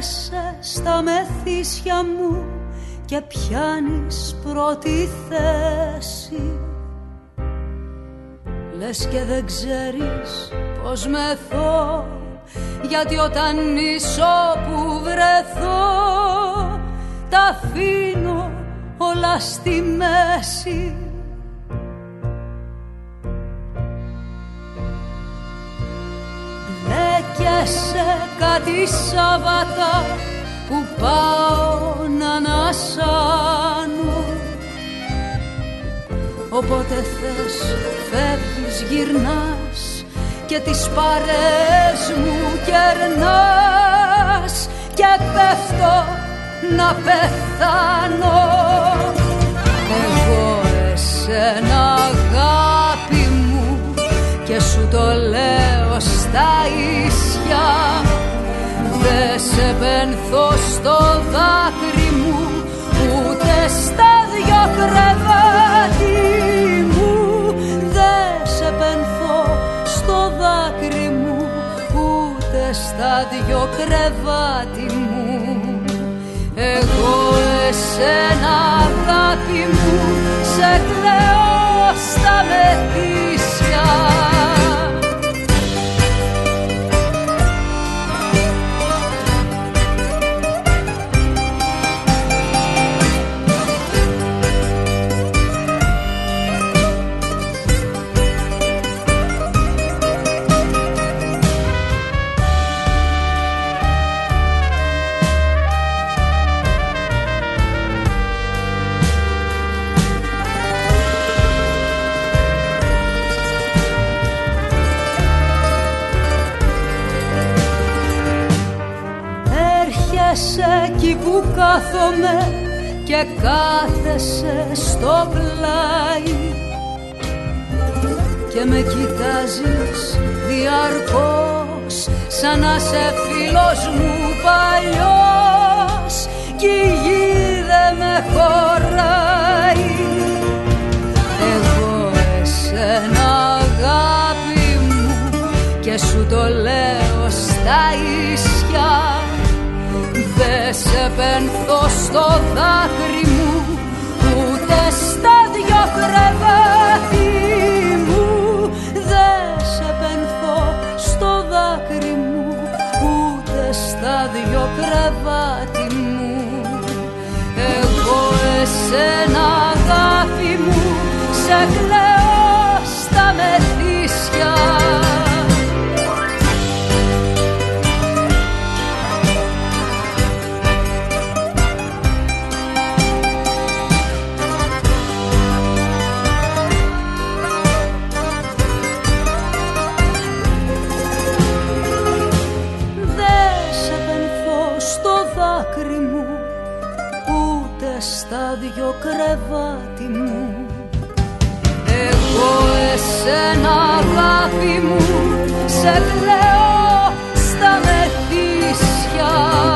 Έρχεσαι στα μεθύσια μου και πιάνεις πρώτη θέση. Λες και δεν ξέρεις πως μεθώ, γιατί όταν νησώ που βρεθώ τα αφήνω όλα στη μέση. Μπλέκεσαι κάτι Σάββατα που πάω να ανασάνω. Όποτε θες φεύγεις, γυρνάς και τις παρέες μου κερνάς και πέφτω να πεθάνω. Εγώ εσένα αγάπη μου και σου το λέω στα ίσια. Δε σε πενθώ στο δάκρυ μου, ούτε στα δυο κρεβάτι μου. Δε σε πενθώ στο δάκρυ μου, ούτε στα δυο κρεβάτι μου. Εγώ εσένα αγάπη μου σε κλαίω στα μεθύσια. Εκεί που κάθομαι και κάθεσαι στο πλάι και με κοιτάζεις διαρκώς σαν να σε φίλος μου παλιός κι η γη δε με χωράει. Εγώ εσένα αγάπη μου και σου το λέω στα ίσια. Δε σε πενθώ στο δάκρυ μου, ούτε στα δυο κρεβάτι μου. Δε σε πενθώ στο δάκρυ μου, ούτε στα δυο κρεβάτι μου. Εγώ εσένα αγάπη μου σε κλαίω στα μεθύσια. Στα δυο κρεβάτι μου. Εγώ εσένα αγάπη μου σε κλαίω στα μεθύσια.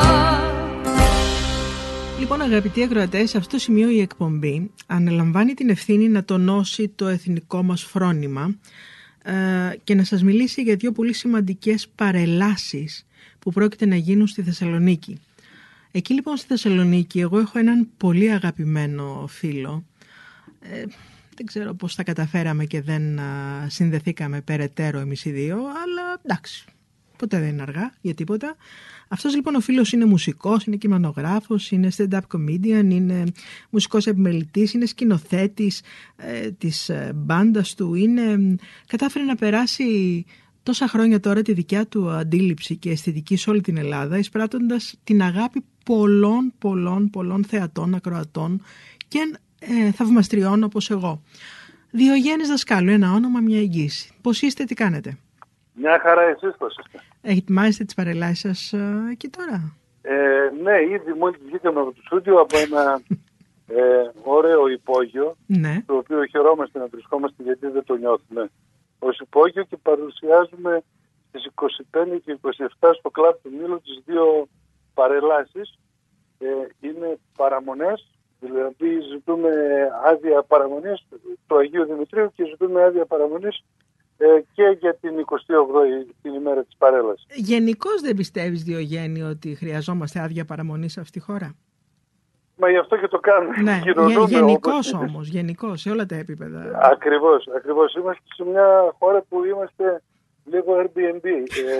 Λοιπόν, αγαπητοί ακροατές, σε αυτό το σημείο η εκπομπή αναλαμβάνει την ευθύνη να τονώσει το εθνικό μας φρόνημα και να σας μιλήσει για δύο πολύ σημαντικές παρελάσεις που πρόκειται να γίνουν στη Θεσσαλονίκη. Εκεί λοιπόν στη Θεσσαλονίκη εγώ έχω έναν πολύ αγαπημένο φίλο. Δεν ξέρω πώς τα καταφέραμε και δεν συνδεθήκαμε περαιτέρω εμείς οι δύο, αλλά εντάξει, ποτέ δεν είναι αργά για τίποτα. Αυτός λοιπόν ο φίλος είναι μουσικός, είναι κειμενογράφος, είναι stand-up comedian, είναι μουσικός επιμελητής, είναι σκηνοθέτης της μπάντας του, κατάφερε να περάσει τόσα χρόνια τώρα τη δικιά του αντίληψη και αισθητική σε όλη την Ελλάδα, εισπράττοντας την αγάπη πολλών θεατών, ακροατών και θαυμαστριών όπως εγώ. Διογέννης Δασκάλου, ένα όνομα, μια εγγύηση. Πώς είστε, τι κάνετε? Μια χαρά, εσείς πώς είστε? Ετοιμάζεστε τις παρελάσεις σας εκεί τώρα? Ναι, ήδη μόλις βγήκαμε από το στούντιο από ένα ωραίο υπόγειο, ναι, το οποίο χαιρόμαστε να βρισκόμαστε γιατί δεν το νιώθουμε ως υπόγειο, και παρουσιάζουμε στις 25 και 27 στο κλαμπ του Μήλου τις δύο παρελάσεις. Είναι παραμονές, δηλαδή ζητούμε άδεια παραμονής του Αγίου Δημητρίου και ζητούμε άδεια παραμονής και για την 28η, την ημέρα της παρέλασης. Γενικώς δεν πιστεύεις, Διογέννη, ότι χρειαζόμαστε άδεια παραμονή σε αυτή τη χώρα? Μα γι' αυτό και το κάνουμε. Ναι, γενικώς όμως, γενικώς, σε όλα τα επίπεδα. Ακριβώς. Είμαστε σε μια χώρα που είμαστε λίγο Airbnb.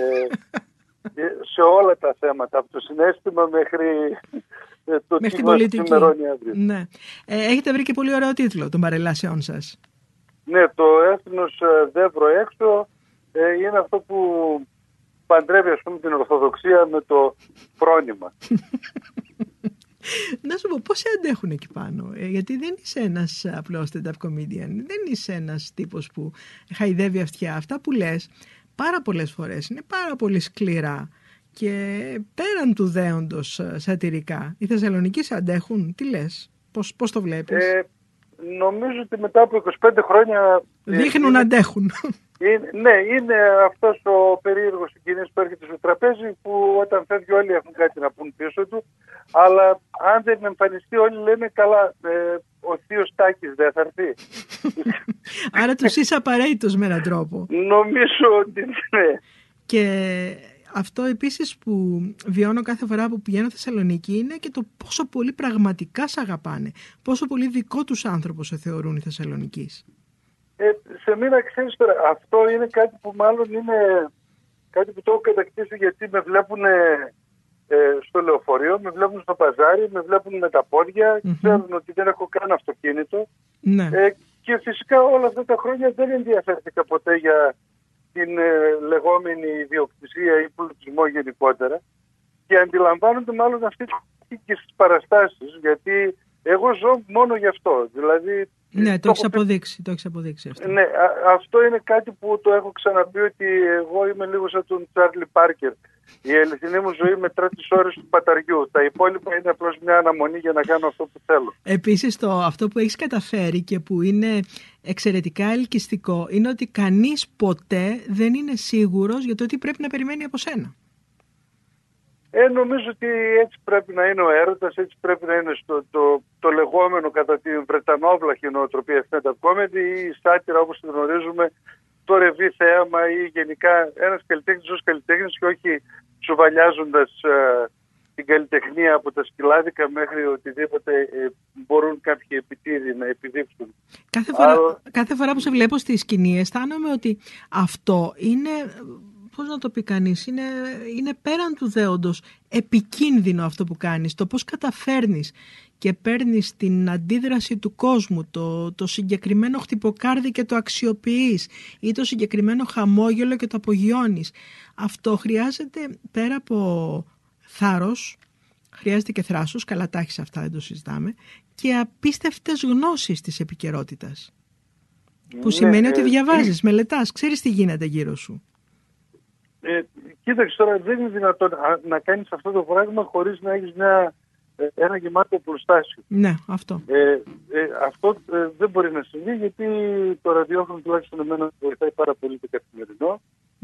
Σε όλα τα θέματα, από το συναίσθημα μέχρι το τι μας σημερώνει αύριο. Ναι. Έχετε βρει και πολύ ωραίο τίτλο των παρελάσεών σας. Ναι, το έθνος δεν προέξω είναι αυτό που παντρεύει, ας πούμε, την Ορθοδοξία με το φρόνημα. Να σου πω, πώς σε αντέχουν εκεί πάνω? Γιατί δεν είσαι ένας απλός stand-up comedian, δεν είσαι ένας τύπος που χαϊδεύει αυτιά. Αυτά που λες πάρα πολλές φορές είναι πάρα πολύ σκληρά και πέραν του δέοντος σατιρικά. Οι Θεσσαλονικοί σε αντέχουν? Τι λες, πώς το βλέπεις? Νομίζω ότι μετά από 25 χρόνια... Δείχνουν να αντέχουν. Ναι, είναι αυτός ο περίεργος συγγενής που έρχεται στο τραπέζι, που όταν φεύγει όλοι έχουν κάτι να πούν πίσω του, αλλά αν δεν εμφανιστεί όλοι λένε καλά, ο θείος Τάκης δεν θα έρθει. Άρα τους είσαι απαραίτητος με έναν τρόπο. Νομίζω ότι ναι. Και αυτό επίσης που βιώνω κάθε φορά που πηγαίνω Θεσσαλονίκη είναι και το πόσο πολύ πραγματικά σε αγαπάνε. Πόσο πολύ δικό τους άνθρωπο σε θεωρούν οι Θεσσαλονικείς. Σε μήνα, ξέρεις τώρα, αυτό είναι κάτι που μάλλον είναι κάτι που το έχω κατακτήσει, γιατί με βλέπουν στο λεωφορείο, με βλέπουν στο παζάρι, με βλέπουν με τα πόδια, ξέρουν ότι δεν έχω καν αυτοκίνητο. Ναι. Και φυσικά όλα αυτά τα χρόνια δεν ενδιαφέρθηκα ποτέ για την λεγόμενη ιδιοκτησία ή πλουτισμό γενικότερα, και αντιλαμβάνονται μάλλον αυτή και στις παραστάσεις, γιατί εγώ ζω μόνο γι' αυτό. Δηλαδή, ναι, το έχεις αποδείξει αυτό. Ναι, αυτό είναι κάτι που το έχω ξαναπεί, ότι εγώ είμαι λίγο σαν τον Τσάρλι Πάρκερ. Η αληθινή μου ζωή μετρά τις ώρες του παταριού. Τα υπόλοιπα είναι απλώς μια αναμονή για να κάνω αυτό που θέλω. Επίσης, αυτό που έχεις καταφέρει και που είναι εξαιρετικά ελκυστικό είναι ότι κανείς ποτέ δεν είναι σίγουρος για το τι πρέπει να περιμένει από σένα. Νομίζω ότι έτσι πρέπει να είναι ο έρωτας, έτσι πρέπει να είναι το λεγόμενο κατά την βρετανόβλαχη νοοτροπία stand-up comedy, ή η σάτυρα όπως την γνωρίζουμε, το ρεβί θέαμα, ή γενικά ένας καλλιτέχνης ως καλλιτέχνης, και όχι τσουβαλιάζοντας την καλλιτεχνία από τα σκυλάδικα μέχρι οτιδήποτε μπορούν κάποιοι επιτίδιοι να επιδείξουν. Κάθε φορά που σε βλέπω στη σκηνή αισθάνομαι ότι αυτό είναι... Πώς να το πει κανείς, είναι πέραν του δέοντος επικίνδυνο αυτό που κάνεις, το πώς καταφέρνεις και παίρνεις την αντίδραση του κόσμου, το συγκεκριμένο χτυποκάρδι και το αξιοποιείς, ή το συγκεκριμένο χαμόγελο και το απογειώνεις. Αυτό χρειάζεται, πέρα από θάρρος, χρειάζεται και θράσος, καλά τα έχεις αυτά, δεν το συζητάμε, και απίστευτες γνώσεις της επικαιρότητας, που σημαίνει ότι διαβάζεις, μελετάς, ξέρεις τι γίνεται γύρω σου. Κοίταξε τώρα, δεν είναι δυνατόν να κάνεις αυτό το πράγμα χωρίς να έχεις ένα γεμάτο προστάσιο. Ναι, αυτό. Αυτό δεν μπορεί να συμβεί, γιατί το ραδιόφωνο τουλάχιστον εμένα βοηθάει πάρα πολύ το καθημερινό.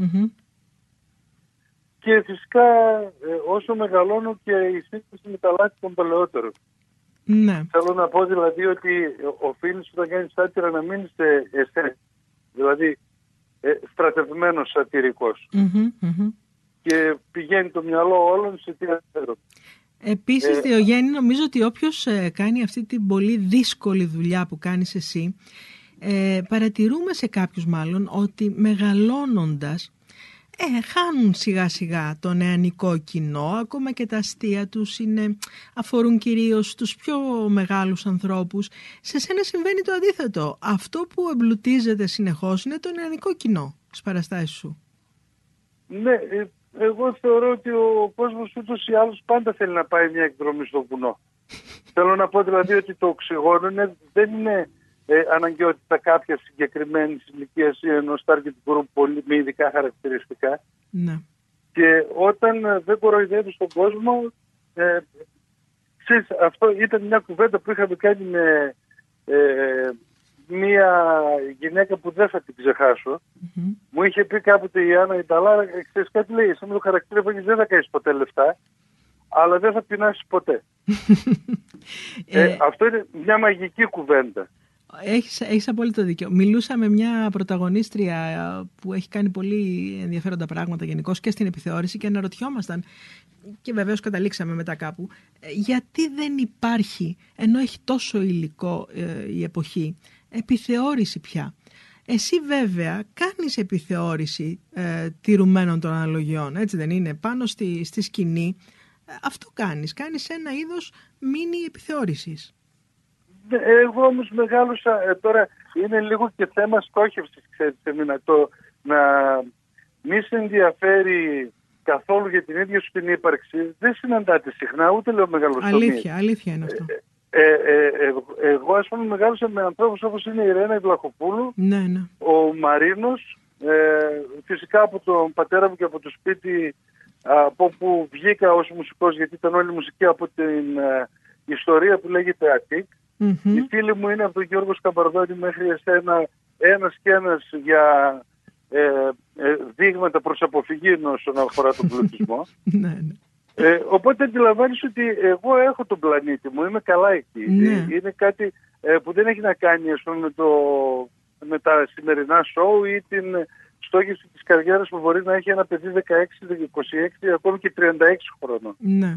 Και φυσικά όσο μεγαλώνω και η σύγκριση με τα λάθη των παλαιότερων. Ναι. Θέλω να πω δηλαδή ότι οφείλεις όταν κάνεις σάτυρα να μην είσαι εσέ. Δηλαδή στρατευμένος σατυρικός. Και πηγαίνει το μυαλό όλων σε τι αφέρον. Επίσης, Διογέννη, νομίζω ότι όποιος κάνει αυτή την πολύ δύσκολη δουλειά που κάνεις εσύ, παρατηρούμε σε κάποιους μάλλον ότι μεγαλώνοντας χάνουν σιγά σιγά το νεανικό κοινό, ακόμα και τα αστεία τους αφορούν κυρίως τους πιο μεγάλους ανθρώπους. Σε σένα συμβαίνει το αντίθετο. Αυτό που εμπλουτίζεται συνεχώς είναι το νεανικό κοινό στις παραστάσεις σου. Ναι, εγώ θεωρώ ότι ο κόσμος ούτως ή άλλως πάντα θέλει να πάει μια εκδρομή στο βουνό. Θέλω να πω δηλαδή ότι το οξυγόνο δεν είναι αναγκαιότητα κάποια συγκεκριμένη ηλικία ή ενός target group με ειδικά χαρακτηριστικά. Ναι. Και όταν δεν κοροϊδεύεις τον κόσμο, αυτό ήταν μια κουβέντα που είχαμε κάνει με μια γυναίκα που δεν θα την ξεχάσω. Μου είχε πει κάποτε η Άννα Ιταλάρα, ξέρεις κάτι, λέει, εσύ με το χαρακτήρα που δεν θα κάνεις ποτέ λεφτά, αλλά δεν θα πεινάσεις ποτέ. Αυτό είναι μια μαγική κουβέντα. Έχεις απόλυτο δίκιο. Μιλούσα με μια πρωταγωνίστρια που έχει κάνει πολύ ενδιαφέροντα πράγματα γενικώς και στην επιθεώρηση και αναρωτιόμασταν, και βεβαίως καταλήξαμε μετά κάπου, γιατί δεν υπάρχει, ενώ έχει τόσο υλικό η εποχή, επιθεώρηση πια. Εσύ βέβαια κάνεις επιθεώρηση τηρουμένων των αναλογιών, έτσι δεν είναι, πάνω στη σκηνή. Αυτό κάνεις ένα είδος μίνι επιθεώρησης. Εγώ όμως μεγάλωσα, τώρα είναι λίγο και θέμα στόχευσης, ξέρετε, να μη σε ενδιαφέρει καθόλου για την ίδια σου την ύπαρξη. Δεν συναντάτε συχνά, ούτε λέω μεγαλοστομίες. Αλήθεια είναι αυτό. Εγώ ας πούμε μεγάλωσα με ανθρώπους όπως είναι η Ρένα Βλαχοπούλου, ναι. ο Μαρίνος, φυσικά από τον πατέρα μου και από το σπίτι από όπου βγήκα ως μουσικός, γιατί ήταν όλη η μουσική από την ιστορία που λέγεται ΑΤΙΚ. Οι φίλοι μου είναι από τον Γιώργο Σκαμπαρδόνη μέχρι εσένα, ένας και ένας για δείγματα προς αποφυγή όσον αφορά τον πλουτισμό. Οπότε αντιλαμβάνεις ότι εγώ έχω τον πλανήτη μου, είμαι καλά εκεί. Είναι κάτι που δεν έχει να κάνει, ας πούμε, με τα σημερινά σοου ή την στόχευση της καριέρας που μπορεί να έχει ένα παιδί 16, 26, ακόμη και 36 χρόνων. Ναι.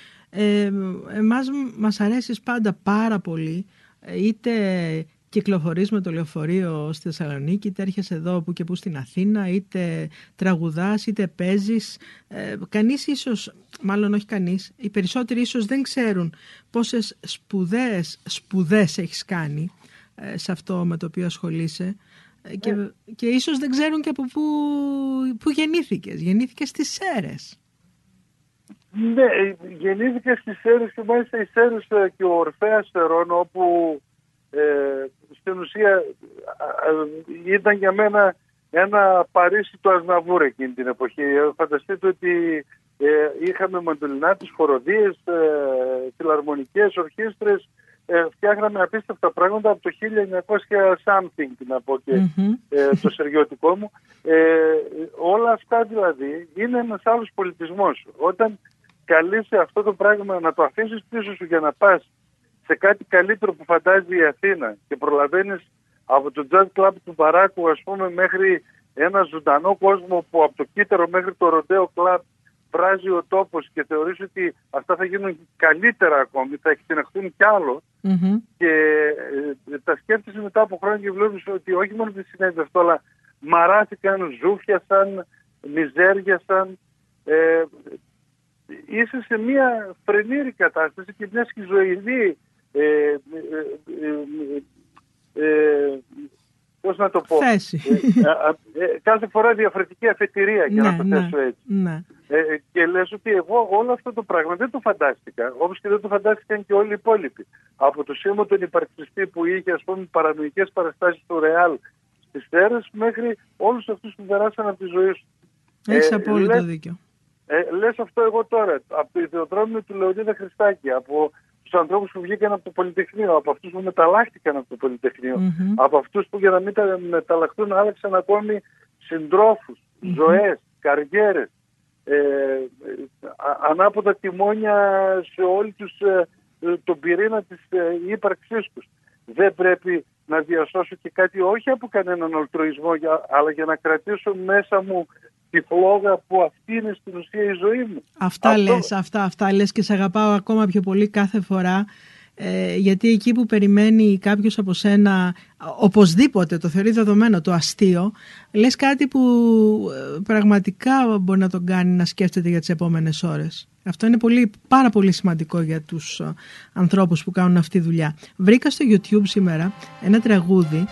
Εμάς μας αρέσεις πάντα πάρα πολύ, είτε κυκλοφορείς με το λεωφορείο στη Θεσσαλονίκη, είτε έρχεσαι εδώ που και που στην Αθήνα, είτε τραγουδάς, είτε παίζεις. Κανείς ίσως, μάλλον όχι κανείς, οι περισσότεροι ίσως δεν ξέρουν πόσες σπουδές έχεις κάνει σε αυτό με το οποίο ασχολείσαι, και ίσως δεν ξέρουν και από πού γεννήθηκες. Γεννήθηκες στις Σέρρες. Ναι, γεννήθηκα στις Σέρρες και μάλιστα οι Σέρρες και ο Ορφέας Σερών, όπου στην ουσία ήταν για μένα ένα Παρίσι του Ασναβούρ εκείνη την εποχή. Φανταστείτε ότι είχαμε μαντολινάτες, χοροδίες, φιλαρμονικές, ορχήστρες, φτιάχναμε απίστευτα πράγματα από το 1900 something, να πω και το σεργιωτικό μου. Όλα αυτά δηλαδή είναι ένας άλλος πολιτισμός. Όταν καλείσαι αυτό το πράγμα να το αφήσεις πίσω σου για να πας σε κάτι καλύτερο που φαντάζει η Αθήνα και προλαβαίνεις από το jazz club του Μπαράκου, ας πούμε, μέχρι ένα ζωντανό κόσμο που από το Κύτταρο μέχρι το Ροντέο club βράζει ο τόπος και θεωρείς ότι αυτά θα γίνουν καλύτερα ακόμη, θα εκτιναχθούν κι άλλο, και τα σκέφτεσαι μετά από χρόνια και βλέπεις ότι όχι μόνο δεν συνέβη αυτό, αλλά μαράθηκαν, ζούφιασαν, μιζέριασαν. Είσαι σε μια φρενήρη κατάσταση και μια σχιζοειδή, πώς να το πω, κάθε φορά διαφορετική αφετηρία, για να το θέσω έτσι. Και λες ότι εγώ όλο αυτό το πράγμα δεν το φαντάστηκα, όπως και δεν το φαντάστηκαν και όλοι οι υπόλοιποι. Από το σήμα τον υπαρξιστή που είχε, ας πούμε, παρανοϊκές παραστάσεις του Ρεάλ στις Σέρρες, μέχρι όλους αυτούς που περάσαν από τη ζωή σου. Έχεις απόλυτο δίκιο. Λες αυτό εγώ τώρα, από το ιδεοδρόμιο του Λεωνίδα Χριστάκη, από τους ανθρώπους που βγήκαν από το Πολυτεχνείο, από αυτούς που μεταλλάχτηκαν από το Πολυτεχνείο, από αυτούς που για να μην μεταλλαχθούν άλλαξαν ακόμη συντρόφους, ζωές, καριέρες, ανάποδα τιμόνια σε όλη τον πυρήνα της ύπαρξής τους. Δεν πρέπει να διασώσω και κάτι, όχι από κανέναν ολτρουισμό, αλλά για να κρατήσω μέσα μου τη φλόγα που αυτή είναι στην ουσία η ζωή μου. Αυτά λες και σε αγαπάω ακόμα πιο πολύ κάθε φορά, γιατί εκεί που περιμένει κάποιος από σένα οπωσδήποτε, το θεωρεί δεδομένο, το αστείο, λες κάτι που πραγματικά μπορεί να τον κάνει να σκέφτεται για τις επόμενες ώρες. Αυτό είναι πάρα πολύ σημαντικό για τους ανθρώπους που κάνουν αυτή τη δουλειά. Βρήκα στο YouTube σήμερα ένα τραγούδι,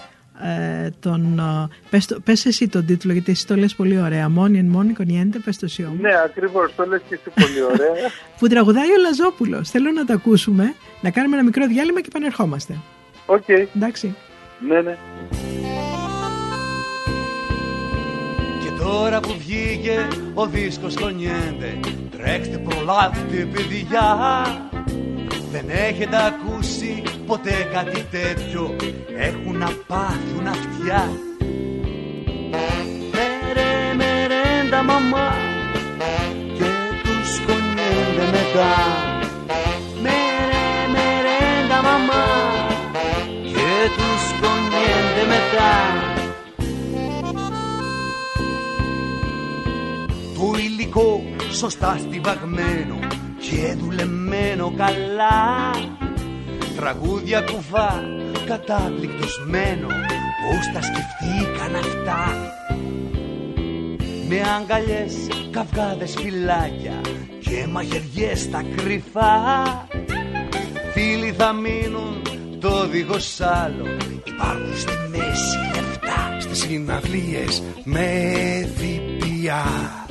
πες εσύ τον τίτλο, γιατί εσύ το λες πολύ ωραία. Μόνοι εν μόνοι κονιέντε, πες το εσύ όμως. Ναι, ακριβώς, το λες και εσύ πολύ ωραία. Που τραγουδάει ο Λαζόπουλος. Θέλω να το ακούσουμε, να κάνουμε ένα μικρό διάλειμμα και επανερχόμαστε. Οκ. Εντάξει. Ναι. Και τώρα που βγήκε ο δίσκος κονιέντε, τρέξτε, προλάβετε παιδιά. Δεν έχετε ακούσει ποτέ κάτι τέτοιο, έχουν απάθουν αυτιά. Μερέντα μαμά και τους κονιέντε μετά. Μερέντα μαμά και τους υλικό σωστά στιβαγμένο και δουλεμένο καλά. Τραγούδια κουβά καταπληκτωσμένο, πώς τα σκεφτήκαν αυτά. Με αγκαλιές, καυγάδες, φυλάκια και μαχαιριές στα κρυφά. Φίλοι θα μείνουν, το δίχως άλλο, υπάρχουν στη μέση λεφτά. Στις συναυλίες με διπιά.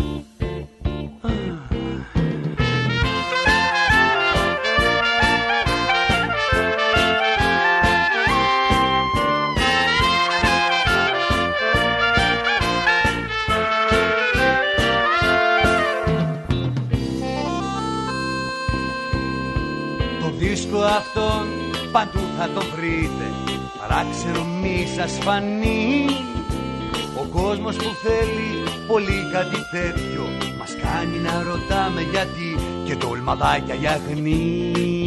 Αυτόν παντού θα το βρείτε, παράξενο μη σας φανεί. Ο κόσμος που θέλει πολύ κάτι τέτοιο μας κάνει να ρωτάμε γιατί και τολμαδάκια για αγνή.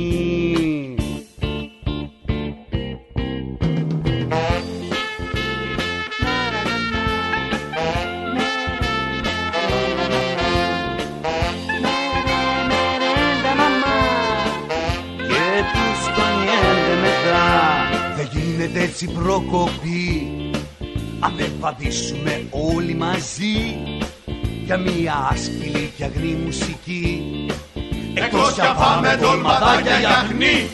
Έτσι προκοπή, αν δεν πατήσουμε όλοι μαζί για μια άσκηλη και αγνή μουσική, εκτός κι αν πάμε τολμαδάκια για αγνή.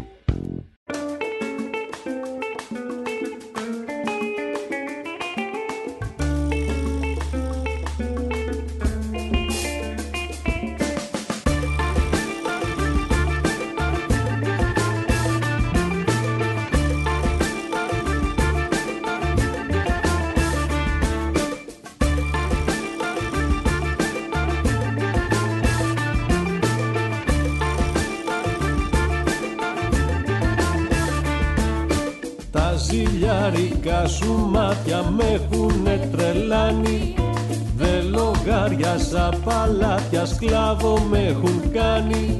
Ζηλιάρικα σου μάτια με έχουνε τρελάνει. Δε λογάριασα παλάτια, σκλάβο με έχουν κάνει.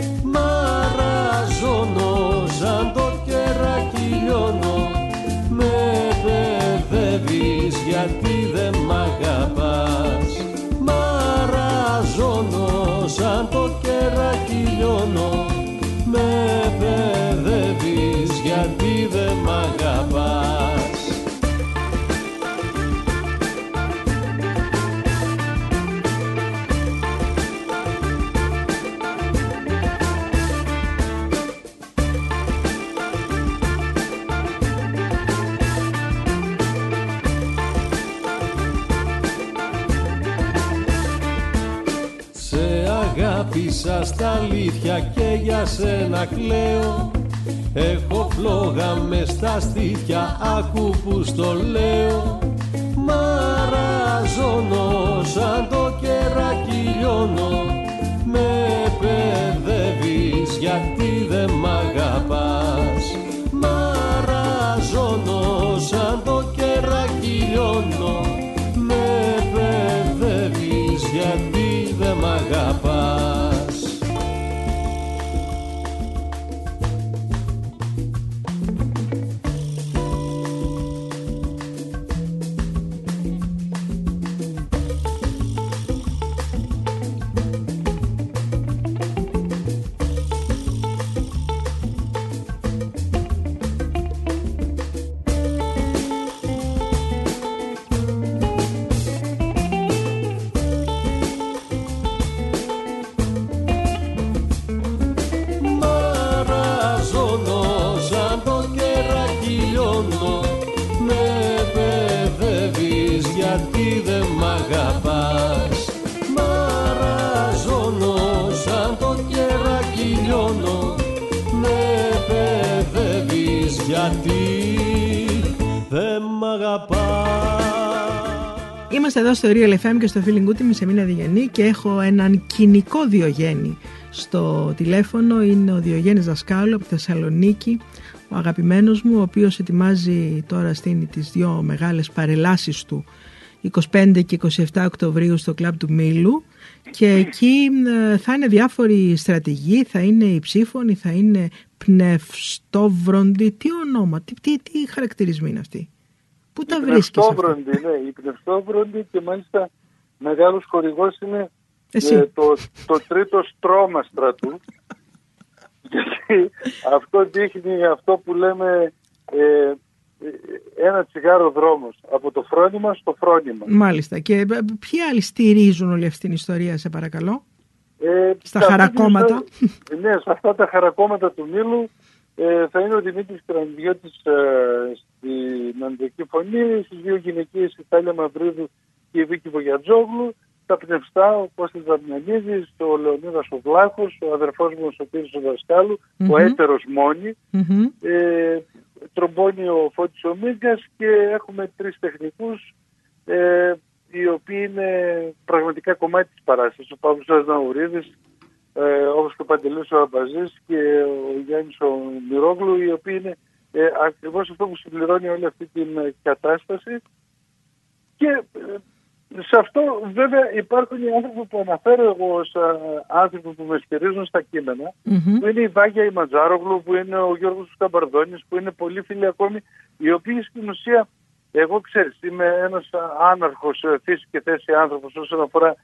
Μαραζώνω σαν το κεράκι λιώνω. Με παιδεύεις γιατί δεν μ' αγαπάς. Μαραζώνω σαν το κεράκι λιώνω. Με παιδεύεις γιατί δεν μ' αγαπάς. Σε αγάπησα στα αλήθεια και για σένα κλαίω. Έχω φλόγα μες στα στήθια, άκου που στο λέω. Μαραζώνω σαν το κεράκι λιώνω. Με παιδεύεις γιατί δεν μ' αγαπάς. Μαραζώνω σαν το κεράκι λιώνω. Με παιδεύεις γιατί δεν μ' αγαπάς. Είμαστε εδώ στο Real FM και στο Feeling Good, είμαι σε Μίνα Διγενή και έχω έναν κοινικό Διογέννη στο τηλέφωνο. Είναι ο Διογέννης Δασκάλου από τη Θεσσαλονίκη, ο αγαπημένος μου, ο οποίος ετοιμάζει τώρα στείνει τις δύο μεγάλες παρελάσεις του 25 και 27 Οκτωβρίου στο κλαμπ του Μήλου, και εκεί θα είναι διάφοροι στρατηγοί, θα είναι οι ψήφωνοι, θα είναι πνευστόβροντοι. Τι ονόμα, τι χαρακτηρισμοί είναι αυτοί? Πού τα βρίσκεις αυτά? Ναι, οι πνευστόβροντοι, και μάλιστα μεγάλος χορηγός είναι το τρίτο στρώμα στρατού. Γιατί αυτό δείχνει αυτό που λέμε ένα τσιγάρο δρόμος, από το φρόνημα στο φρόνημα. Μάλιστα. Και ποιοι άλλοι στηρίζουν όλη αυτή την ιστορία, σε παρακαλώ? Στα χαρακόμματα. Ναι, σε αυτά τα χαρακόμματα του Μήλου θα είναι ο Δημήτρης Κρανιδιώτης στην Ανδρική Φωνή, στις δύο γυναικείες η Τάλια Μαυρίδου και η Βίκη Βογιατζόγλου, τα πνευστά ο Κώστας Δαμιανίδης, ο Λεωνίδας ο Βλάχος, ο αδερφός μου ο Σωτήρης ο Δασκάλου, ο έτερος Μόνη, τρομπόνι ο Φώτης ο Μίγκας, και έχουμε 3 τεχνικούς οι οποίοι είναι πραγματικά κομμάτι της παράστασης. Ο Παύλος Ναουρίδης, όπως και ο Παντελής ο Αμπαζής και ο Γιάννης ο Μυρόγλου, οι οποίοι είναι ακριβώς αυτό που συμπληρώνει όλη αυτή την κατάσταση. Και σε αυτό βέβαια υπάρχουν οι άνθρωποι που αναφέρω εγώ ως άνθρωποι που με στηρίζουν στα κείμενα, που είναι η Βάγια η Ματζάρογλου, που είναι ο Γιώργος Καμπαρδόνης, που είναι πολλοί φίλοι ακόμη, οι οποίοι στην ουσία, εγώ ξέρεις, είμαι ένας άναρχος φύση και θέση άνθρωπος όσον αφορά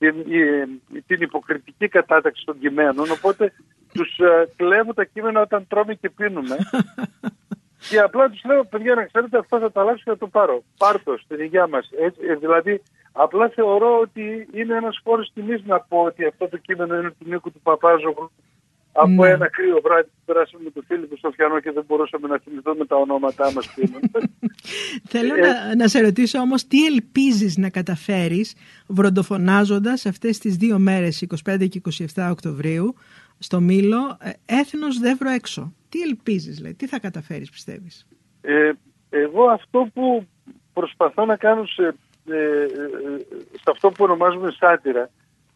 την υποκριτική κατάταξη των κειμένων, οπότε τους κλέβω τα κείμενα όταν τρώμε και πίνουμε. Και απλά τους λέω, παιδιά, να ξέρετε, αυτό θα το αλλάξω και θα το πάρω. Πάρτο στην υγειά μας. Δηλαδή, απλά θεωρώ ότι είναι ένας φόρος τιμής να πω ότι αυτό το κείμενο είναι του Νίκου του Παπάζογλου. Από ένα κρύο βράδυ που περάσαμε με τον Φίλιππο στο Φιανό και δεν μπορούσαμε να θυμηθούμε τα ονόματά μας. Θέλω να σε ρωτήσω όμως, τι ελπίζεις να καταφέρεις βροντοφωνάζοντας αυτές τις 2 μέρες, 25 και 27 Οκτωβρίου, στο Μήλο, έθνος δεύρο έξω? Τι ελπίζεις, λέει, τι θα καταφέρεις, πιστεύεις? Εγώ αυτό που προσπαθώ να κάνω σε αυτό που ονομάζουμε σάτυρα,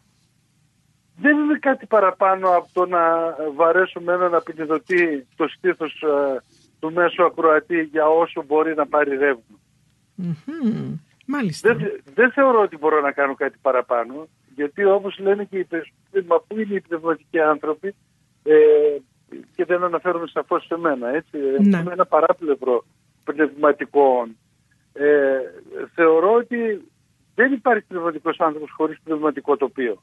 δεν είναι κάτι παραπάνω από το να βαρέσουμε έναν απεινιδωτή το στήθος του μέσου ακροατή για όσο μπορεί να πάρει ρεύμα. Μάλιστα. Δεν θεωρώ ότι μπορώ να κάνω κάτι παραπάνω, γιατί όπως λένε και οι περισσότεροι, μα πού είναι οι πνευματικοί άνθρωποι, και δεν αναφέρομαι σαφώς σε μένα, έτσι. Είμαι ένα παράπλευρο πνευματικών. Θεωρώ ότι δεν υπάρχει πνευματικός άνθρωπος χωρίς πνευματικό τοπίο.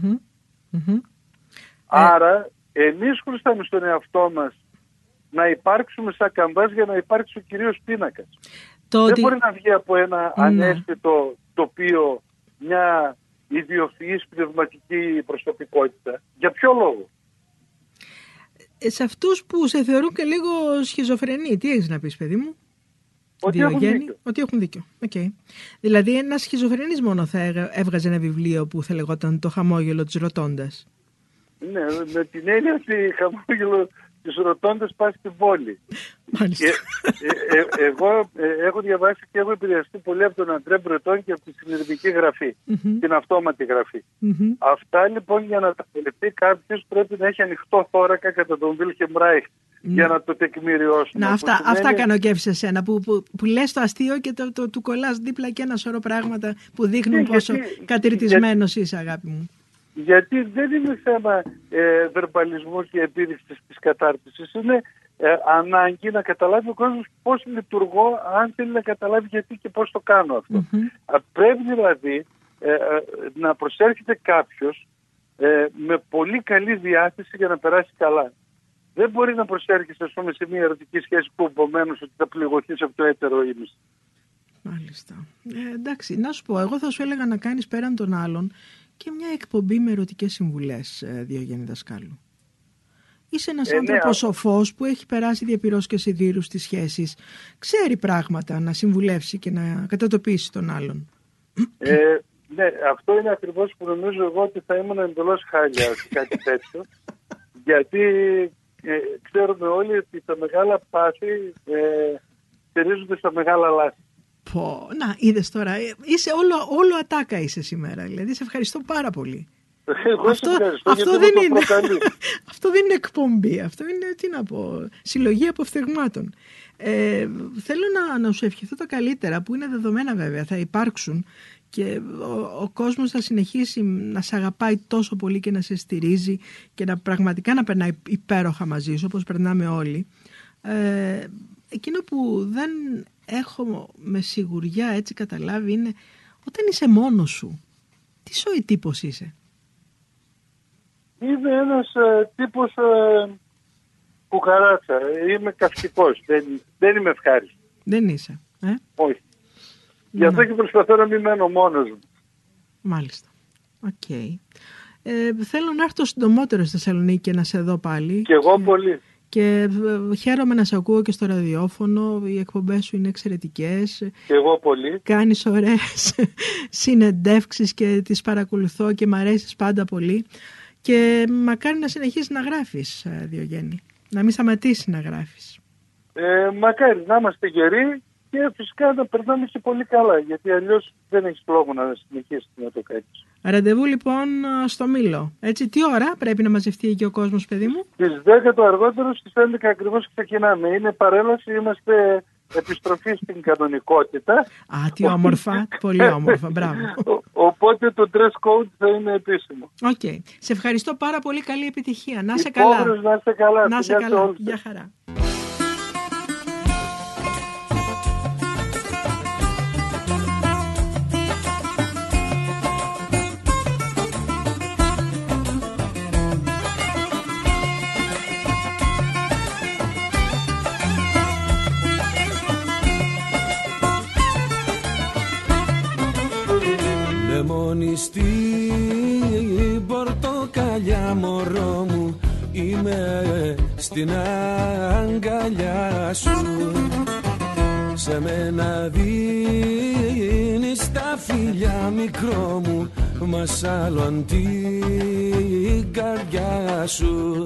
Άρα εμείς χρωστάμε στον εαυτό μας να υπάρξουμε σαν καμπάς για να υπάρξει ο κυρίως πίνακας. Δεν μπορεί να βγει από ένα ανέστητο τοπίο μια ιδιοφυής πνευματική προσωπικότητα. Για ποιο λόγο? Σε αυτούς που σε θεωρούν και λίγο σχιζοφρενή, τι έχεις να πεις, παιδί μου? Ότι έχουν δίκιο. Ότι έχουν δίκιο. Okay. Δηλαδή ένας σχιζοφρενής μόνο θα έβγαζε ένα βιβλίο που θα λεγόταν «Το χαμόγελο της Ρωτώντας». Ναι, με την έννοια ότι χαμόγελο της Ρωτώντας πάει στην πόλη. Μάλιστα. Εγώ έχω διαβάσει και έχω επηρεαστεί πολύ από τον Αντρέ Μπρετόν και από τη συνειδητική γραφή, την αυτόματη γραφή. Αυτά λοιπόν, για να τα απολυθεί κάποιος, πρέπει να έχει ανοιχτό θώρακα κατά τον Βίλχεμ Ράιχ για να το τεκμηριώσουμε. Αυτά κάνω και σε σένα που λες το αστείο και του κολλάς δίπλα και ένα σωρό πράγματα που δείχνουν πόσο κατηρτισμένος είσαι, αγάπη μου. Γιατί δεν είναι θέμα βερμπαλισμού και επίδειξης της κατάρτισης. Είναι ανάγκη να καταλάβει ο κόσμος πώς λειτουργώ, αν θέλει να καταλάβει γιατί και πώς το κάνω αυτό. Πρέπει δηλαδή να προσέρχεται κάποιος με πολύ καλή διάθεση για να περάσει καλά. Δεν μπορεί να προσέρχεσαι, ας πούμε, σε μια ερωτική σχέση που επομένως ότι θα πληγωθείς από το έτερο ήμιση. Μάλιστα. Εντάξει, να σου πω, εγώ θα σου έλεγα να κάνεις πέραν των άλλων και μια εκπομπή με ερωτικές συμβουλές, Διογέννη Δασκάλου. Είσαι ένας άνθρωπος σοφός που έχει περάσει διαπυρός και σιδήρους στις σχέσεις. Ξέρει πράγματα να συμβουλεύσει και να κατατοπίσει τον άλλον. Ναι, αυτό είναι ακριβώς που νομίζω εγώ ότι θα ήμουν εντελώς χάλια σε κάτι τέτοιο. Γιατί ξέρουμε όλοι ότι τα μεγάλα πάθη στηρίζονται στα μεγάλα λάθη. Να, είδες τώρα, είσαι όλο ατάκα είσαι σήμερα, δηλαδή σε ευχαριστώ πάρα πολύ. Αυτό δεν είναι εκπομπή, αυτό είναι, τι να πω, συλλογή αποφθεγμάτων. Θέλω να σου ευχηθώ τα καλύτερα, που είναι δεδομένα βέβαια, θα υπάρξουν και ο κόσμος θα συνεχίσει να σε αγαπάει τόσο πολύ και να σε στηρίζει και πραγματικά να περνάει υπέροχα μαζί σου, όπως περνάμε όλοι. Εκείνο που δεν έχω με σιγουριά έτσι καταλάβει είναι όταν είσαι μόνος σου, τι σοϊ τύπος είσαι? Είμαι ένας τύπος κουκαράτσα. Είμαι καυστικός. Δεν είμαι ευχάριστος. Δεν είσαι. Όχι. Γι' αυτό και προσπαθώ να μην μένω μόνος μου. Μάλιστα. Οκ. Θέλω να έρθω συντομότερο στη Θεσσαλονίκη και να σε δω πάλι. Και εγώ πολύ. Και χαίρομαι να σε ακούω και στο ραδιόφωνο. Οι εκπομπές σου είναι εξαιρετικές. Και εγώ πολύ. Κάνεις ωραίες συνεντεύξεις και τις παρακολουθώ και μ' αρέσεις πάντα πολύ. Και μακάρι να συνεχίσεις να γράφεις, Διογέννη. Να μην σταματήσεις να γράφεις. Μακάρι να είμαστε γεροί και φυσικά να περνάμε και πολύ καλά. Γιατί αλλιώς δεν έχεις λόγο να συνεχίσεις να το κάνεις. Ραντεβού λοιπόν στο Μήλο. Έτσι, τι ώρα πρέπει να μαζευτεί εκεί ο κόσμος, παιδί μου? Στις 10 το αργότερο, στις 11 ακριβώς ξεκινάμε. Είναι παρέλαση, είμαστε επιστροφή στην κανονικότητα. Α, τι όμορφα, πολύ όμορφα, μπράβο. Οπότε το dress code θα είναι επίσημο. Οκ. Σε ευχαριστώ πάρα πολύ, καλή επιτυχία. Να είσαι καλά. Να είσαι καλά. Να είσαι καλά. Γεια χαρά. Στην πορτοκαλιά, μωρό μου, είμαι στην αγκαλιά σου. Σε μένα δίνεις τα φιλιά, μικρό μου, μας άλλον την καρδιά σου.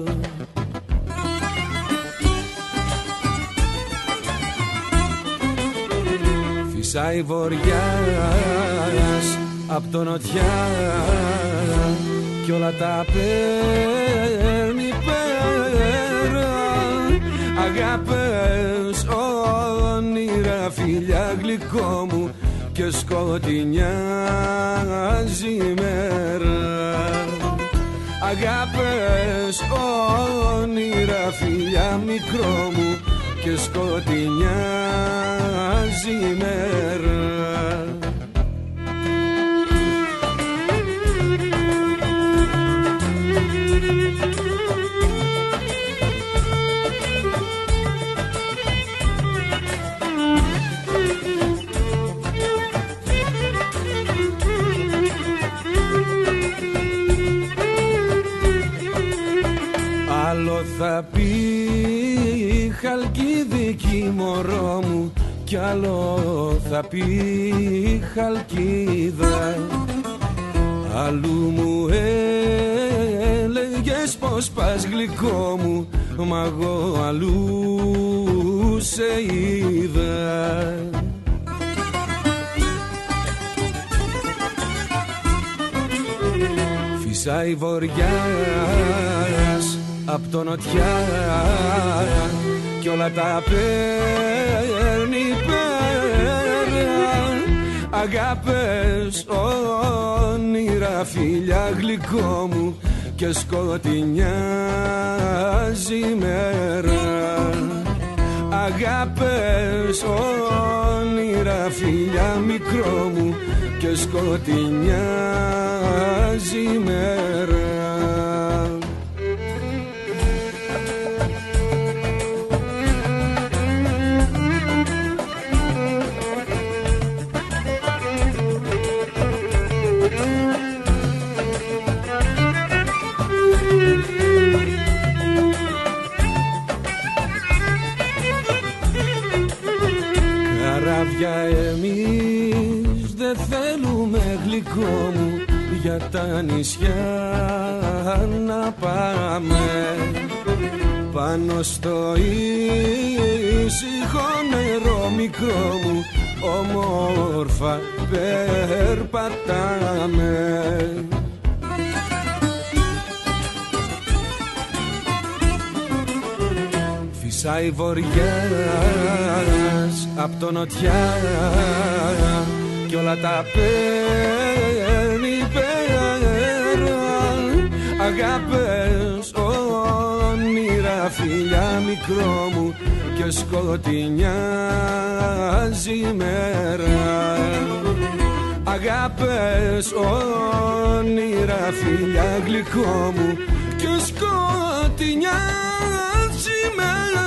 Φυσάει βοριάς απ' το νοτιά κι όλα τα παίρνει πέρα. Αγάπες, όνειρα, φιλιά, γλυκό μου, και σκοτεινιάζει η μέρα. Αγάπες, όνειρα, φιλιά, μικρό μου, και σκοτεινιάζει η μέρα. Άλλο θα πει Χαλκιδική, μωρό μου, κι άλλο θα πει Χαλκίδα. Αλλού μου έλεγες πως πας, γλυκό μου, μα εγώ αλλού σε είδα. Φυσάει βοριάς απ' το νοτιά κι όλα τα παίρνει πέρα. Αγάπες, όνειρα, φιλιά, γλυκό μου, και σκοτεινιάζει η μέρα. Αγάπες, όνειρα, φιλιά, μικρό μου, και σκοτεινιάζει η μέρα. Καράβια εμείς δεν θέλουμε, γλυκό μου, για τα νησιά να πάμε. Πάνω στο ήσυχο νερό, μικρό μου, όμορφα περπατάμε. Φυσάει βοριάς απ' το νοτιά κι όλα τα παίρνει πέρα. Αγάπες, όνειρα, φιλιά, μικρό μου, και σκοτεινιάζει η μέρα. αγάπες όνειρα φιλιά γλυκό μου και σκοτεινιά σήμερα